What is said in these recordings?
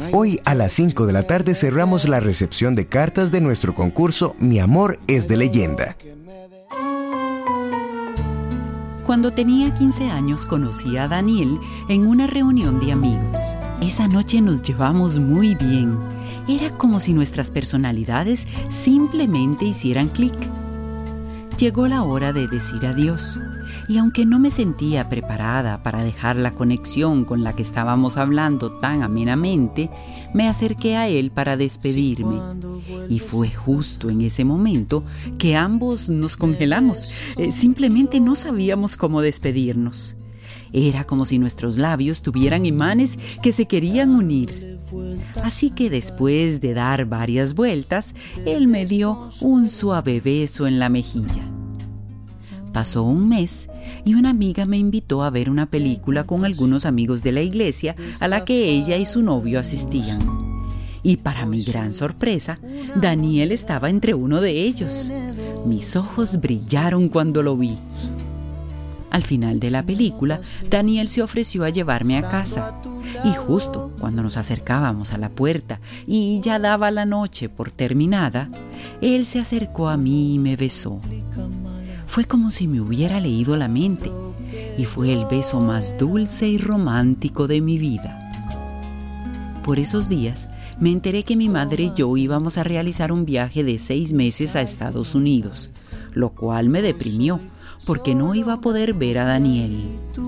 Hoy a las 5 de la tarde cerramos la recepción de cartas de nuestro concurso Mi amor es de leyenda. Cuando tenía 15 años conocí a Daniel en una reunión de amigos. Esa noche nos llevamos muy bien. Era como si nuestras personalidades simplemente hicieran clic. Llegó la hora de decir adiós, y aunque no me sentía preparada para dejar la conexión con la que estábamos hablando tan amenamente, me acerqué a él para despedirme. Y fue justo en ese momento que ambos nos congelamos. Simplemente no sabíamos cómo despedirnos. Era como si nuestros labios tuvieran imanes que se querían unir. Así que después de dar varias vueltas, él me dio un suave beso en la mejilla. Pasó un mes y una amiga me invitó a ver una película con algunos amigos de la iglesia a la que ella y su novio asistían. Y para mi gran sorpresa, Daniel estaba entre uno de ellos. Mis ojos brillaron cuando lo vi. Al final de la película, Daniel se ofreció a llevarme a casa. Y justo cuando nos acercábamos a la puerta y ya daba la noche por terminada, él se acercó a mí y me besó. Fue como si me hubiera leído la mente, y fue el beso más dulce y romántico de mi vida. Por esos días, me enteré que mi madre y yo íbamos a realizar un viaje de 6 meses a Estados Unidos, lo cual me deprimió, porque no iba a poder ver a Daniel.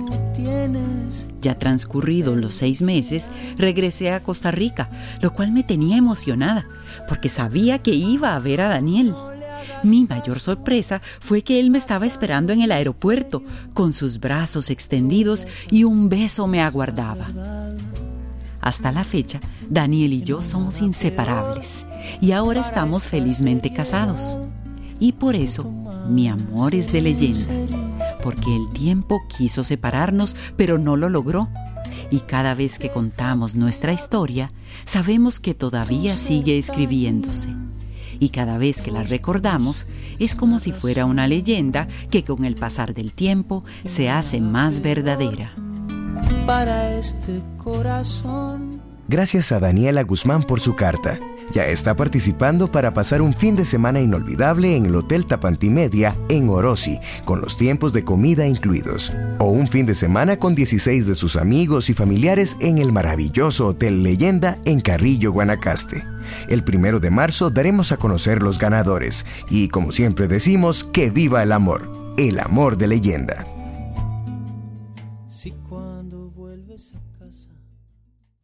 Ya transcurridos los 6 meses, regresé a Costa Rica, lo cual me tenía emocionada, porque sabía que iba a ver a Daniel. Mi mayor sorpresa fue que él me estaba esperando en el aeropuerto, con sus brazos extendidos y un beso me aguardaba. Hasta la fecha, Daniel y yo somos inseparables, y ahora estamos felizmente casados. Y por eso, mi amor es de leyenda, porque el tiempo quiso separarnos, pero no lo logró. Y cada vez que contamos nuestra historia, sabemos que todavía sigue escribiéndose. Y cada vez que la recordamos, es como si fuera una leyenda que con el pasar del tiempo se hace más verdadera. Para este corazón. Gracias a Daniela Guzmán por su carta. Ya está participando para pasar un fin de semana inolvidable en el Hotel Tapantí Media en Orosi, con los tiempos de comida incluidos. O un fin de semana con 16 de sus amigos y familiares en el maravilloso Hotel Leyenda en Carrillo, Guanacaste. El 1 de marzo daremos a conocer los ganadores. Y como siempre decimos, ¡que viva el amor! El amor de leyenda.